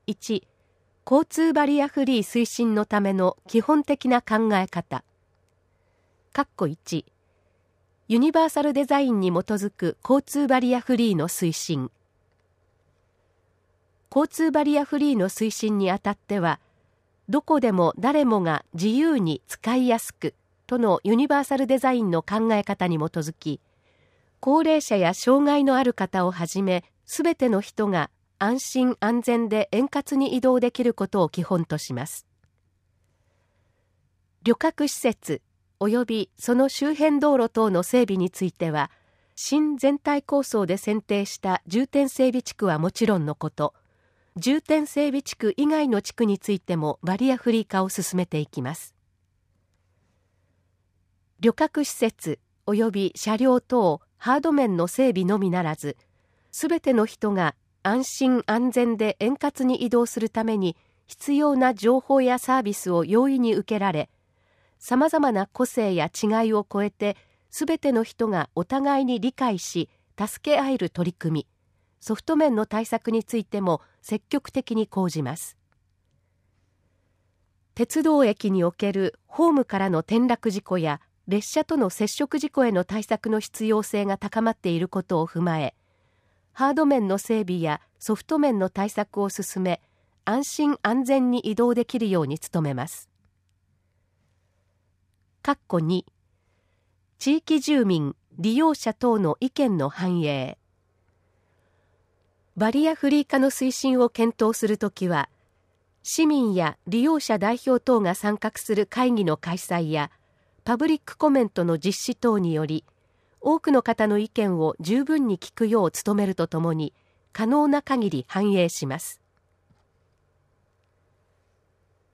1、交通バリアフリー推進のための基本的な考え方。1、ユニバーサルデザインに基づく交通バリアフリーの推進。交通バリアフリーの推進にあたっては、どこでも誰もが自由に使いやすくとのユニバーサルデザインの考え方に基づき、高齢者や障害のある方をはじめ、すべての人が安心安全で円滑に移動できることを基本とします。旅客施設及びその周辺道路等の整備については、新全体構想で選定した重点整備地区はもちろんのこと、重点整備地区以外の地区についてもバリアフリー化を進めていきます。旅客施設及び車両等ハード面の整備のみならず、すべての人が安心安全で円滑に移動するために必要な情報やサービスを容易に受けられ、さまざまな個性や違いを超えてすべての人がお互いに理解し助け合える取り組み、ソフト面の対策についても積極的に講じます。鉄道駅におけるホームからの転落事故や列車との接触事故への対策の必要性が高まっていることを踏まえ、ハード面の整備やソフト面の対策を進め、安心安全に移動できるように努めます。2、地域住民、利用者等の意見の反映。バリアフリー化の推進を検討するときは、市民や利用者代表等が参画する会議の開催や、パブリックコメントの実施等により、多くの方の意見を十分に聞くよう努めるとともに、可能な限り反映します。